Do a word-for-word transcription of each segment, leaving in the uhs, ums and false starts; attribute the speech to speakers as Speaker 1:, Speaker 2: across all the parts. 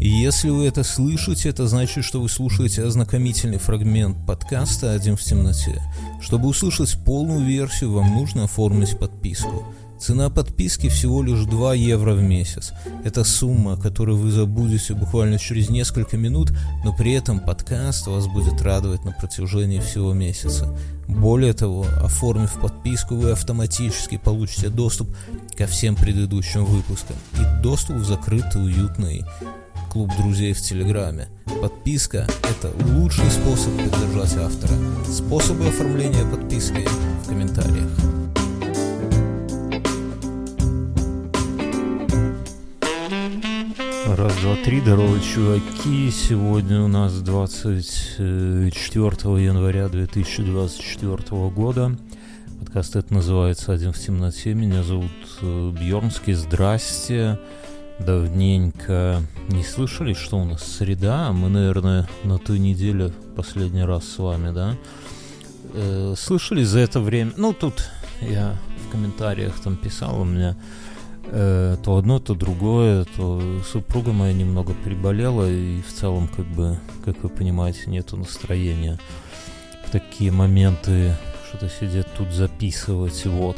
Speaker 1: И если вы это слышите, это значит, что вы слушаете ознакомительный фрагмент подкаста «Один в темноте». Чтобы услышать полную версию, вам нужно оформить подписку. Цена подписки всего лишь два евро в месяц. Это сумма, которую вы забудете буквально через несколько минут, но при этом подкаст вас будет радовать на протяжении всего месяца. Более того, оформив подписку, вы автоматически получите доступ ко всем предыдущим выпускам и доступ в закрытый уютный клуб друзей в Телеграме. Подписка – это лучший способ поддержать автора. Способы оформления подписки в комментариях. Раз, два, три, здорово, чуваки. Сегодня у нас двадцать четвёртого января две тысячи двадцать четвёртого года. Подкаст это называется «Один в темноте». Меня зовут Бьернский. Здрасте. Давненько не слышали, что у нас среда. Мы, наверное, на той неделе последний раз с вами, да? Э, слышали за это время? Ну, тут я в комментариях там писал, у меня э, то одно, то другое, то супруга моя немного приболела, и в целом, как бы, как вы понимаете, нету настроения в такие моменты что-то сидеть тут записывать, вот.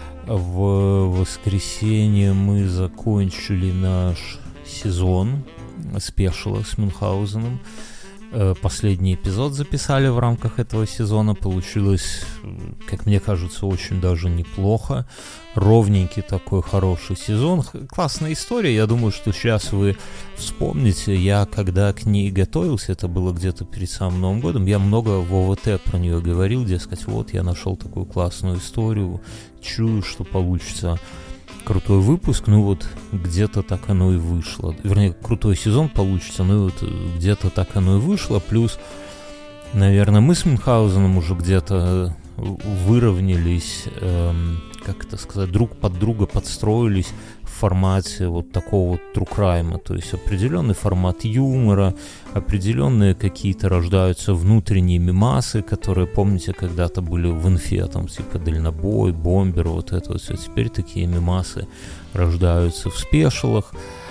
Speaker 1: В воскресенье мы закончили наш сезон спешила с Мюнхгаузеном. Последний эпизод записали в рамках этого сезона. Получилось, как мне кажется, очень даже неплохо. Ровненький такой хороший сезон. Классная история. Я думаю, что сейчас вы вспомните. Я когда к ней готовился, это было где-то перед самым Новым годом, я много в ОВТ про нее говорил. Дескать, вот я нашел такую классную историю. Чую, что получится крутой выпуск. Ну вот где-то так оно и вышло. Вернее, крутой сезон получится. Ну вот где-то так оно и вышло. Плюс, наверное, мы с Мюнхгаузеном уже где-то выровнялись, эм, как это сказать, друг под друга подстроились в формате вот такого вот true crime. То есть определенный формат юмора, определенные какие-то рождаются внутренние мемасы, которые, помните, когда-то были в инфе, там типа дальнобой, бомбер, вот это вот все. Теперь такие мемасы рождаются в спешалах.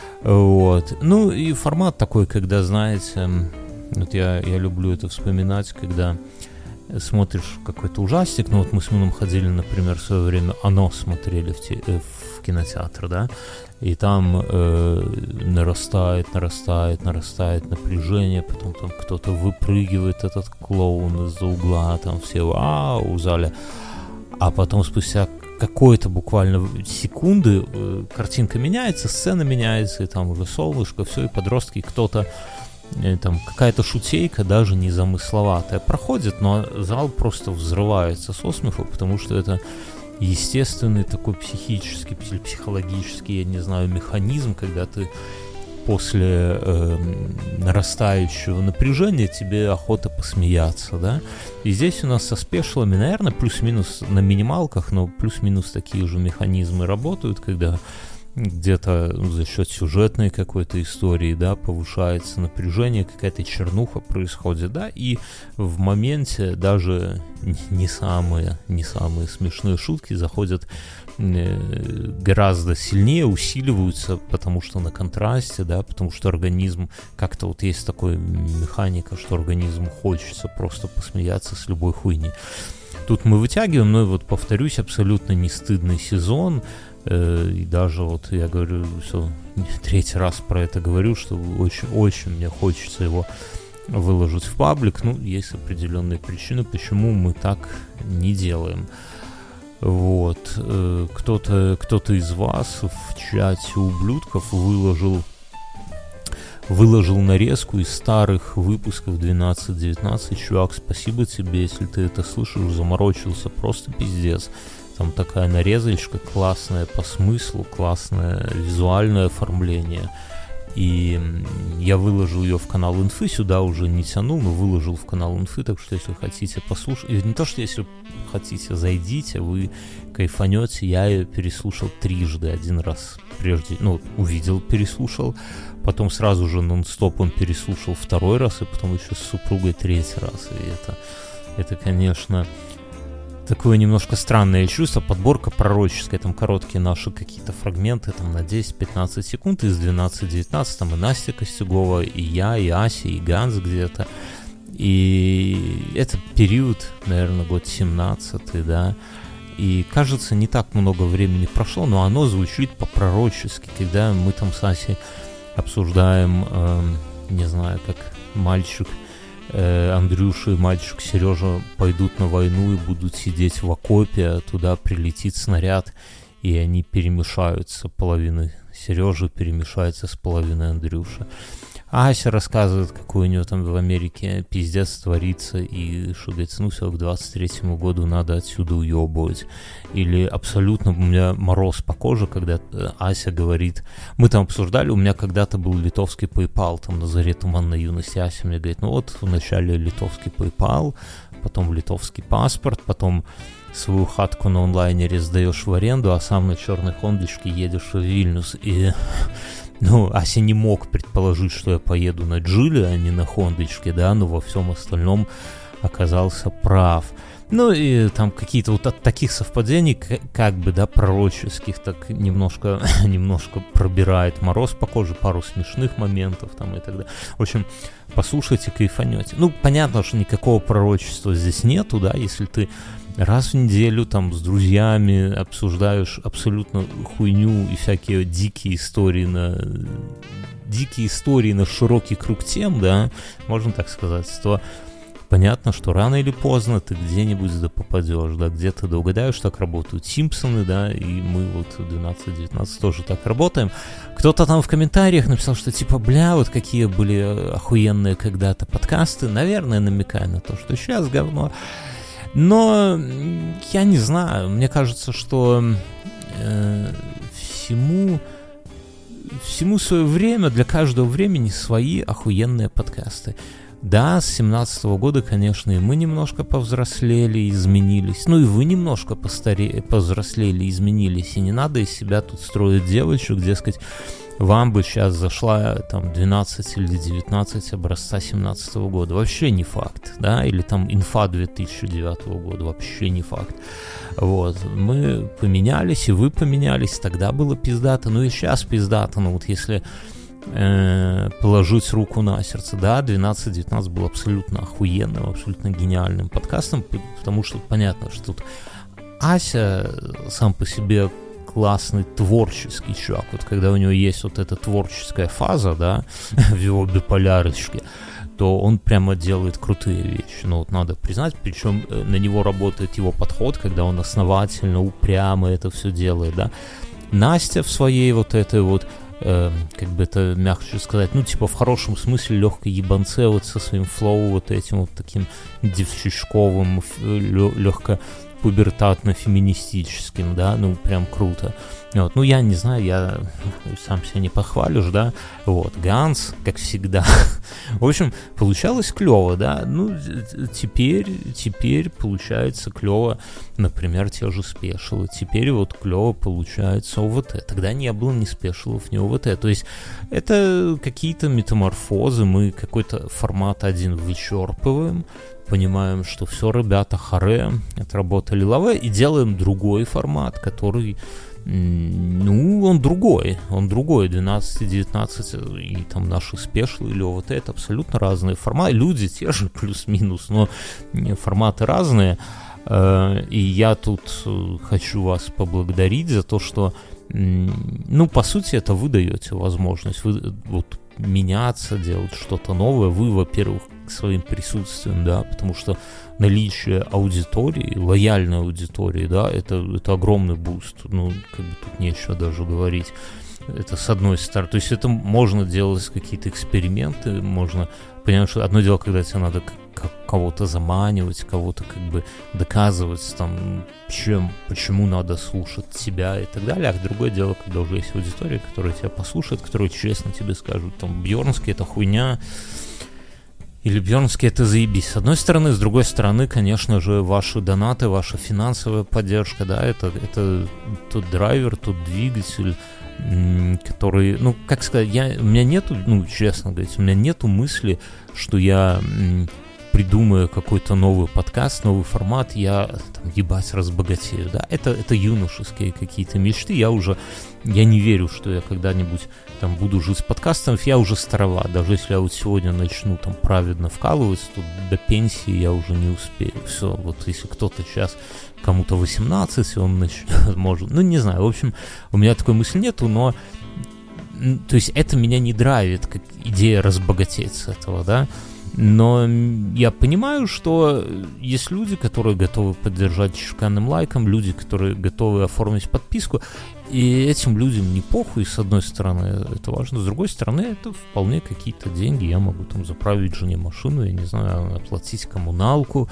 Speaker 1: Вот. Ну и формат такой, когда, знаете, вот я, я люблю это вспоминать, когда смотришь какой-то ужастик, ну вот мы с Муном ходили, например, в свое время «Оно» смотрели в, те, в кинотеатр, да, и там э, нарастает, нарастает, нарастает напряжение, потом там кто-то выпрыгивает, этот клоун из-за угла, там все «Вау!» в зале, а потом спустя какой-то буквально секунды э, картинка меняется, сцена меняется, и там уже солнышко, все, и подростки, кто-то там какая-то шутейка, даже незамысловатая, проходит, но зал просто взрывается со смеху, потому что это естественный такой психический, психологический, я не знаю, механизм, когда ты после э, нарастающего напряжения тебе охота посмеяться, да, и здесь у нас со спешалами, наверное, плюс-минус на минималках, но плюс-минус такие же механизмы работают, когда где-то за счет сюжетной какой-то истории, да, повышается напряжение, какая-то чернуха происходит, да, и в моменте даже не самые, не самые смешные шутки заходят гораздо сильнее, усиливаются, потому что на контрасте, да, потому что организм, как-то вот есть такая механика, что организму хочется просто посмеяться с любой хуйни. Тут мы вытягиваем, но вот повторюсь, абсолютно не стыдный сезон. И даже вот я говорю, все, третий раз про это говорю, что очень-очень мне хочется его выложить в паблик. Ну, есть определенные причины, почему мы так не делаем. Вот. Кто-то, кто-то из вас в чате ублюдков выложил выложил нарезку из старых выпусков двенадцать девятнадцать. Чувак, спасибо тебе, если ты это слышишь, заморочился, просто пиздец. Там такая нарезочка классная по смыслу, классное визуальное оформление. И я выложил ее в канал инфы, сюда уже не тянул, но выложил в канал инфы, так что если хотите послушать, и не то, что если хотите, зайдите, вы кайфанете. Я ее переслушал трижды, один раз прежде, ну, увидел, переслушал, потом сразу же нон-стопом переслушал второй раз, и потом еще с супругой третий раз. И это, это конечно, такое немножко странное чувство, подборка пророческая, там короткие наши какие-то фрагменты, там на десять-пятнадцать секунд из двенадцать девятнадцать, там и Настя Костюгова, и я, и Ася, и Ганс где-то. И это период, наверное, год семнадцатый, да, и кажется, не так много времени прошло, но оно звучит по-пророчески, когда мы там с Асей обсуждаем, э, не знаю, как мальчик э, Андрюша и мальчик Сережа пойдут на войну и будут сидеть в окопе, а туда прилетит снаряд, и они перемешаются, половины Сережи перемешаются с половиной Андрюши. Ася рассказывает, какой у нее там в Америке пиздец творится, и что, говорит, ну все, к двадцать третьему году надо отсюда уебывать. Или абсолютно у меня мороз по коже, когда Ася говорит, мы там обсуждали, у меня когда-то был литовский PayPal, там на заре туманной юности. Ася мне говорит, ну вот вначале литовский PayPal, потом литовский паспорт, потом свою хатку на онлайнере сдаешь в аренду, а сам на черной хондочке едешь в Вильнюс. И... Ну, Ася не мог предположить, что я поеду на Джиле, а не на Хондочке, да, но во всем остальном оказался прав. Ну, и там какие-то вот от таких совпадений, как бы, да, пророческих, так немножко, немножко пробирает мороз по коже, пару смешных моментов там и так далее. В общем, послушайте, кайфанете. Ну, понятно, что никакого пророчества здесь нету, да, если ты раз в неделю там с друзьями обсуждаешь абсолютно хуйню и всякие дикие истории на дикие истории на широкий круг тем, да, можно так сказать, то понятно, что рано или поздно ты где-нибудь да попадешь, да, где-то да угадаешь, так работают Симпсоны, да, и мы вот двенадцать девятнадцать тоже так работаем. Кто-то там в комментариях написал, что типа, бля, вот какие были охуенные когда-то подкасты, наверное, намекая на то, что сейчас говно. Но я не знаю, мне кажется, что э, всему, всему свое время, для каждого времени свои охуенные подкасты. Да, с семнадцатого года, конечно, и мы немножко повзрослели, изменились. Ну и вы немножко постаре... повзрослели, изменились. И не надо из себя тут строить девочек, дескать, вам бы сейчас зашла там двенадцать или девятнадцать образца семнадцатого года. Вообще не факт, да, или там инфа две тысячи девятого года, вообще не факт. Вот, мы поменялись, и вы поменялись, тогда было пиздато, ну и сейчас пиздато, ну вот если э, положить руку на сердце, да, двенадцать девятнадцать был абсолютно охуенным, абсолютно гениальным подкастом, потому что понятно, что тут Ася сам по себе классный творческий чувак, вот когда у него есть вот эта творческая фаза, да, в его биполярочке, то он прямо делает крутые вещи, ну вот надо признать, причем на него работает его подход, когда он основательно, упрямо это все делает, да. Настя в своей вот этой вот, э, как бы это мягче сказать, ну типа в хорошем смысле легкой ебанце вот со своим флоу вот этим вот таким девчачковым, легко пубертатно-феминистическим, да, ну, прям круто. Вот, ну, я не знаю, я сам себя не похвалишь, да, вот, Ганс, как всегда. В общем, получалось клево, да, ну, теперь, теперь получается клево, например, те же спешилы, теперь вот клево получается ОВТ, тогда не было ни спешилов, ни ОВТ, то есть это какие-то метаморфозы, мы какой-то формат один вычерпываем, понимаем, что все, ребята, харе, отработали лаве, и делаем другой формат, который, ну, он другой, он другой, двенадцать девятнадцать, и там наши спешлы или ОВТ, это абсолютно разные форматы, люди те же, плюс-минус, но форматы разные, и я тут хочу вас поблагодарить за то, что, ну, по сути, это вы даете возможность, вы вот меняться, делать что-то новое, вы, во-первых, своим присутствием, да, потому что наличие аудитории, лояльной аудитории, да, это, это огромный буст, ну, как бы тут нечего даже говорить, это с одной стороны, то есть это можно делать какие-то эксперименты, можно, понимаешь, что одно дело, когда тебе надо кого-то заманивать, кого-то как бы доказывать, там, чем, почему надо слушать тебя и так далее, а другое дело, когда уже есть аудитория, которая тебя послушает, которая честно тебе скажут, там, Бьернский это хуйня, или Бьернский это заебись. С одной стороны, с другой стороны, конечно же, ваши донаты, ваша финансовая поддержка, да, это, это тот драйвер, тот двигатель, который, ну, как сказать, я, у меня нету, ну, честно говорить, у меня нету мысли, что я придумаю какой-то новый подкаст, новый формат, я там, ебать, разбогатею, да, это, это юношеские какие-то мечты, я уже, я не верю, что я когда-нибудь там буду жить с подкастом, я уже староват, даже если я вот сегодня начну там праведно вкалывать, то до пенсии я уже не успею, все, вот если кто-то сейчас, кому-то восемнадцать, он начнет, может, ну не знаю, в общем, у меня такой мысли нету, но, то есть это меня не драйвит, как идея разбогатеть с этого, да, но я понимаю, что есть люди, которые готовы поддержать чеканным лайком, люди, которые готовы оформить подписку, и этим людям не похуй, с одной стороны, это важно, с другой стороны, это вполне какие-то деньги, я могу там заправить жене машину, я не знаю, оплатить коммуналку,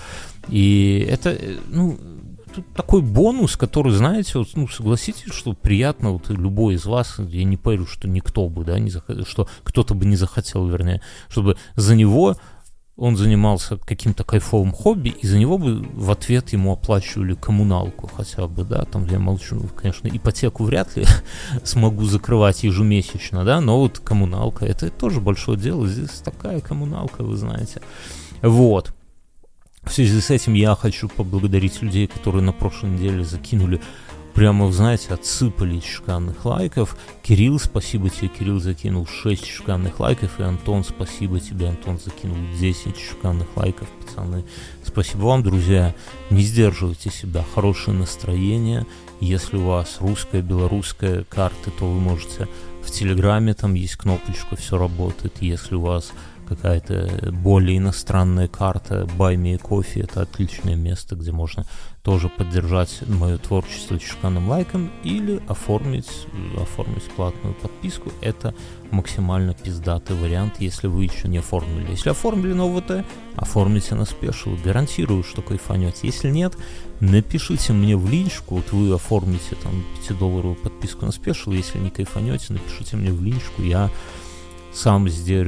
Speaker 1: и это, ну, тут такой бонус, который, знаете, вот, ну, согласитесь, что приятно, вот любой из вас, я не поверю, что никто бы, да, не захотел, что кто-то бы не захотел, вернее, чтобы за него он занимался каким-то кайфовым хобби, и за него бы в ответ ему оплачивали коммуналку хотя бы, да, там я молчу, конечно, ипотеку вряд ли смогу закрывать ежемесячно, да, но вот коммуналка, это тоже большое дело, здесь такая коммуналка, вы знаете, вот. В связи с этим я хочу поблагодарить людей, которые на прошлой неделе закинули, прямо, вы знаете, отсыпали чеканных лайков. Кирилл, спасибо тебе, Кирилл закинул шесть чеканных лайков, и Антон, спасибо тебе, Антон закинул десять чеканных лайков, пацаны. Спасибо вам, друзья, не сдерживайте себя, хорошее настроение. Если у вас русская, белорусская карты, то вы можете в Телеграме, там есть кнопочка, все работает. Если у вас какая-то более иностранная карта, Buy Me Coffee, это отличное место, где можно тоже поддержать мое творчество чеканным лайком или оформить, оформить платную подписку. Это максимально пиздатый вариант, если вы еще не оформили. Если оформили на ОВТ, оформите на спешл. Гарантирую, что кайфанете. Если нет, напишите мне в личку. Вот вы оформите там пятидолларовую подписку на спешл. Если не кайфанете, напишите мне в личку. Я сам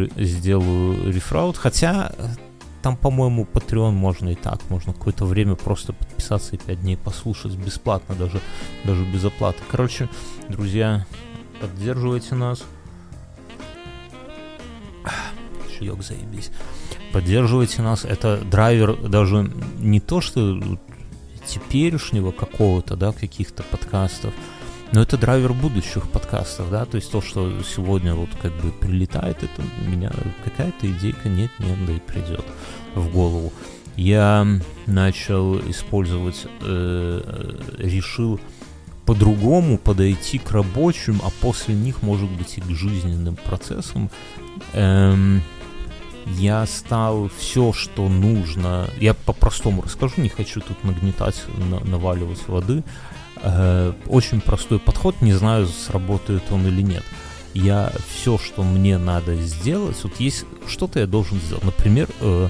Speaker 1: сделаю рефраут, хотя там, по-моему, Patreon можно и так, можно какое-то время просто подписаться и пять дней послушать бесплатно, даже, даже без оплаты. Короче, друзья, поддерживайте нас. Чаек, заебись. Поддерживайте нас. Это драйвер даже не то, что теперешнего какого-то, да, каких-то подкастов, но это драйвер будущих подкастов, да, то есть то, что сегодня вот как бы прилетает, это у меня какая-то идейка нет-нет, да и придет в голову. Я начал использовать, э, решил по-другому подойти к рабочим, а после них, может быть, и к жизненным процессам. Эм, я стал все, что нужно, я по-простому расскажу, не хочу тут нагнетать, на, наваливать воды. Очень простой подход, не знаю, сработает он или нет. Я все, что мне надо сделать, вот есть что-то я должен сделать. Например, э,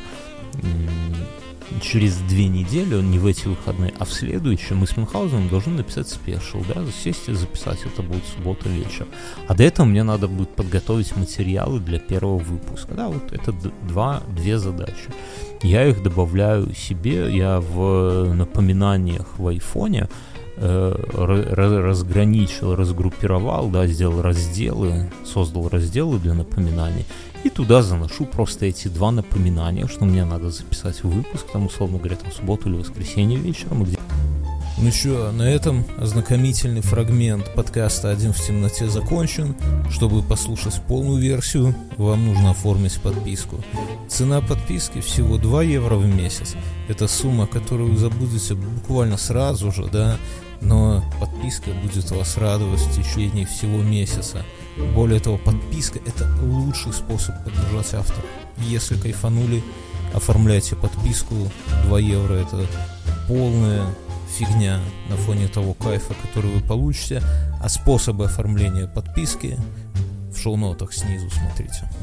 Speaker 1: через две недели, не в эти выходные, а в следующем мы с Мюнхгаузеном должны написать спешл, да, сесть и записать, это будет суббота вечер. А до этого мне надо будет подготовить материалы для первого выпуска, да, вот это два, две задачи. Я их добавляю себе, я в напоминаниях в айфоне разграничил, разгруппировал, да, сделал разделы, создал разделы для напоминаний, и туда заношу просто эти два напоминания, что мне надо записать выпуск, там, условно говоря, там, в субботу или воскресенье вечером. Где... Ну что, на этом ознакомительный фрагмент подкаста «Один в темноте» закончен. Чтобы послушать полную версию, вам нужно оформить подписку. Цена подписки всего два евро в месяц. Это сумма, которую вы забудете буквально сразу же, да, но подписка будет вас радовать в течение всего месяца. Более того, подписка — это лучший способ поддержать автора. Если кайфанули, оформляйте подписку. два евро — это полная фигня на фоне того кайфа, который вы получите. А способы оформления подписки в шоу-нотах снизу смотрите.